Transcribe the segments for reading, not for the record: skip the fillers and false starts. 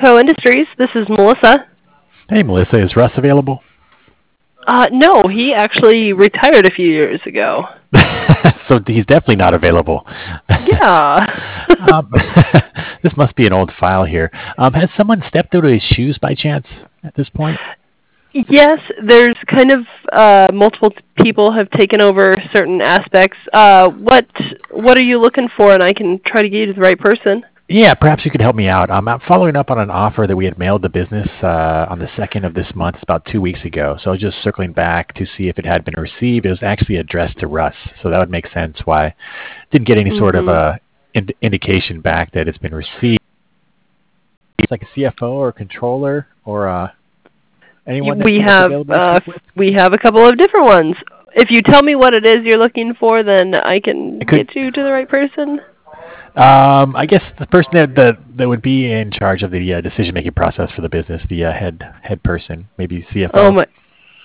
Halco Industries. This is Melissa. Hey, Melissa, is Russ available? No, he actually retired a few years ago. So he's definitely not available. Yeah. um, this must be an old file here. Has someone stepped into his shoes by chance at this point? Yes, there's kind of multiple people have taken over certain aspects. What are you looking for, and I can try to get you to the right person. Yeah, perhaps you could help me out. I'm following up on an offer that we had mailed the business on the 2nd of this month, about 2 weeks ago. So I was just circling back to see if it had been received. It was actually addressed to Russ, so that would make sense why I didn't get any sort of indication back that it's been received. It's like a CFO or a controller or anyone that's available to speak with? We have a couple of different ones. If you tell me what it is you're looking for, then I can get you to the right person. I guess the person that would be in charge of the decision-making process for the business, the head person, maybe CFO. Oh my.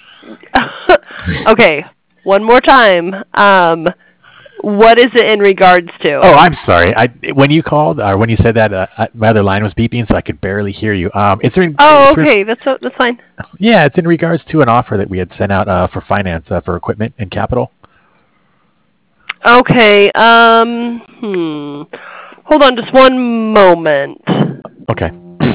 Okay, one more time. What is it in regards to? Oh, I'm sorry. When you called or when you said that, my other line was beeping, so I could barely hear you. That's fine. Yeah, it's in regards to an offer that we had sent out for finance for equipment and capital. Okay. Hold on just one moment. Okay.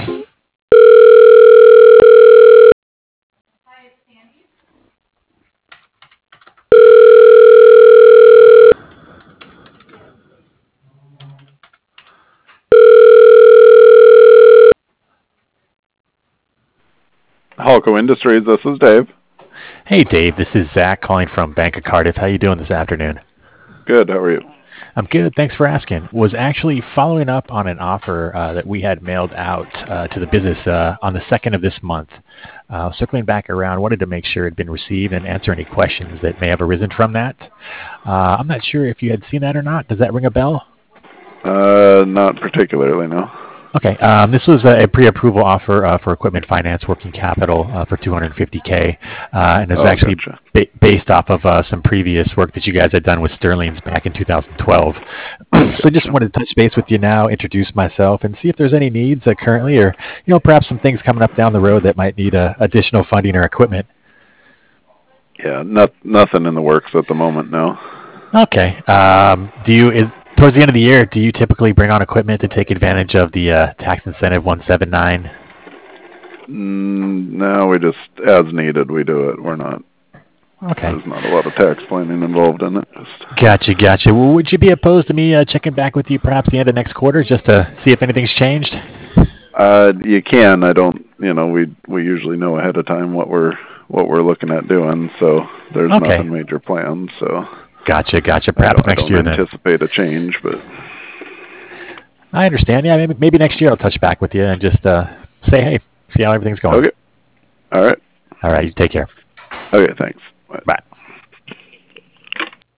Halco Industries, this is Dave. Hey, Dave. This is Zach calling from Bank of Cardiff. How you doing this afternoon? Good. How are you? I'm good. Thanks for asking. Was actually following up on an offer that we had mailed out to the business on the 2nd of this month. Circling back around, wanted to make sure it had been received and answer any questions that may have arisen from that. I'm not sure if you had seen that or not. Does that ring a bell? Not particularly, no. Okay. This was a pre-approval offer for equipment finance working capital for $250K, and it was actually based off of some previous work that you guys had done with Sterling's back in 2012. So just wanted to touch base with you now, introduce myself, and see if there's any needs currently, or perhaps some things coming up down the road that might need additional funding or equipment. Yeah, nothing in the works at the moment, no. Okay. Towards the end of the year, do you typically bring on equipment to take advantage of the tax incentive 179? No, we just, as needed, we do it. We're not. Okay. There's not a lot of tax planning involved in it. Gotcha. Well, would you be opposed to me checking back with you perhaps the end of next quarter just to see if anything's changed? You can. I don't. We usually know ahead of time what we're looking at doing. So there's nothing major planned. So. Gotcha. Perhaps next year then. I don't anticipate a change, but. I understand. Yeah, maybe next year I'll touch back with you and just say, hey, see how everything's going. Okay. All right. You take care. Okay, thanks. Bye.